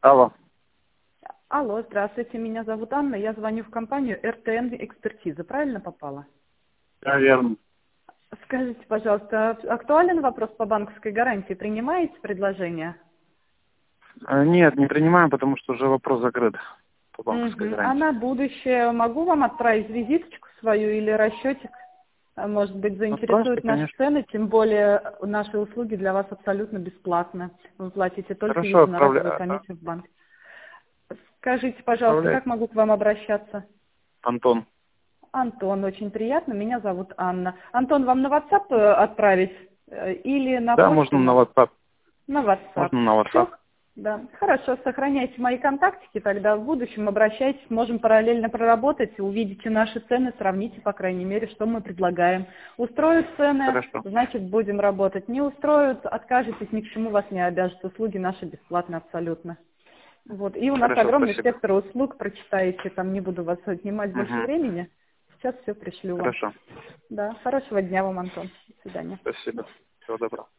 Алло. Алло, здравствуйте, меня зовут Анна, я звоню в компанию РТН Экспертиза, правильно попала? Да, верно. Скажите, пожалуйста, актуален вопрос по банковской гарантии? Принимаете предложение? Нет, не принимаем, потому что уже вопрос закрыт по банковской А гарантии. на будущее могу вам отправить визиточку свою или расчетик? Может быть, Отправьте, заинтересуют наши конечно. цены, тем более наши услуги для вас абсолютно бесплатны. Вы платите только Хорошо, единоразовую комиссию в банке. Скажите, пожалуйста, как отправляйте. могу к вам обращаться? Антон. Антон, очень приятно. Меня зовут Анна. Антон, вам на WhatsApp отправить или на Да, можно почту? на WhatsApp. На WhatsApp. Можно на WhatsApp. Все? Да. Хорошо, сохраняйте мои контактики, тогда в будущем обращайтесь, можем параллельно проработать, увидите наши цены, сравните, по крайней мере, что мы предлагаем. Устроят цены, Хорошо. значит, будем работать. Не устроят, откажетесь, ни к чему вас не обяжут. Услуги наши бесплатны абсолютно. Вот. И у нас Хорошо, огромный спасибо. спектр услуг, прочитаете, там не буду вас отнимать больше Угу. времени. Сейчас все пришлю вам. Хорошо. Да, хорошего дня вам, Антон. До свидания. Спасибо. Всего доброго.